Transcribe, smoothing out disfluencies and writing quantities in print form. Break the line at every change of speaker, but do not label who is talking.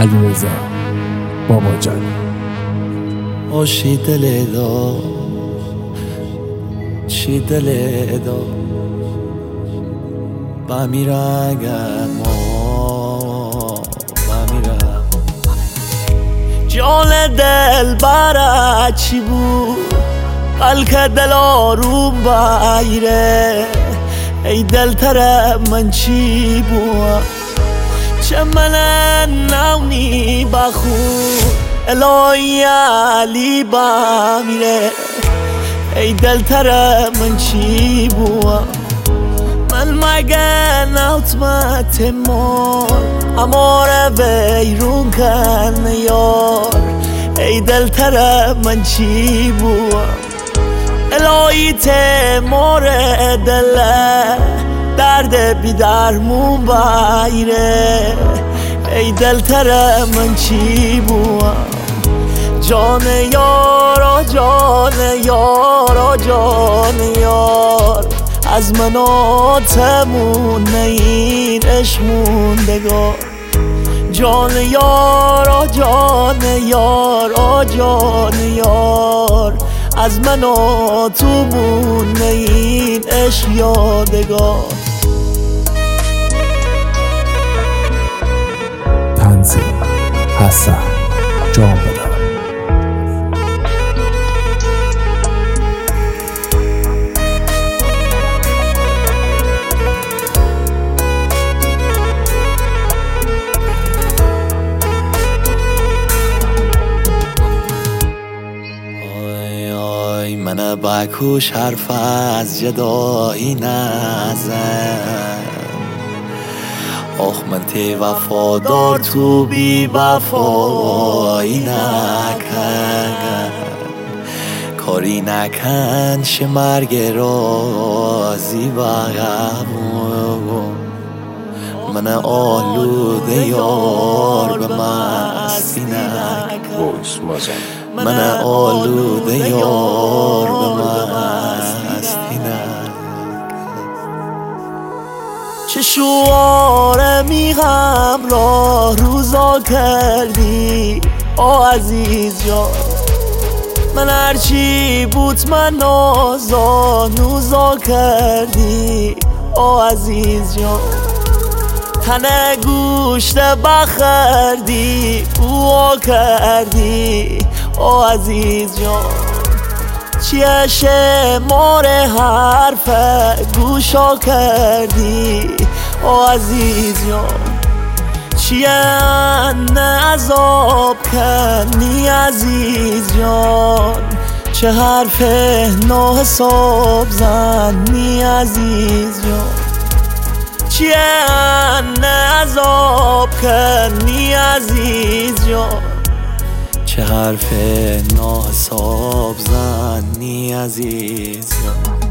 علیرضا باباجانی.
چی دل دا، چی دل دا بمیرگم ما بمیرم. جان دل برا چی بود قلک دل آروم بایره. ای دل تر من چی بود چه من نونی بخون الهی علی بمیره. ای دل تر من چی بود من مگه نوتمت مار اماره بیرون کن یار. ای دل تر من چی بود الهی تمار دله درد بی درمون بایره. ای دل تر من چی بود جان یارا جان یارا جان یار از مناتمون این عشق موندگار. جان یارا جان یارا جان یار از من و تو مونه این عشق یادگار.
تنظیم حسن جامبران.
من بکوش حرف از جدایی نزن. آخ من تی وفادار تو بی وفایی نکن. کاری نکن شه مرگ رازی بغمون. من آلوده یار به مستی نکن. من آلوده یار به مستی نکن. چه شواره میغم راه روزا کردی عزیز جان. من هرچی بود من نازا نوزا کردی عزیز جان. تنه گوشت بخردی او کردی عزیز جان. چیه شمار حرف گوشا کردی عزیز جان. چیه عذاب کنی عزیز جان. چه حرف ناحساب زنی عزیز جان. چیه عذاب کنی عزیز جان. چه حرف ناحساب زنی عزیز جان.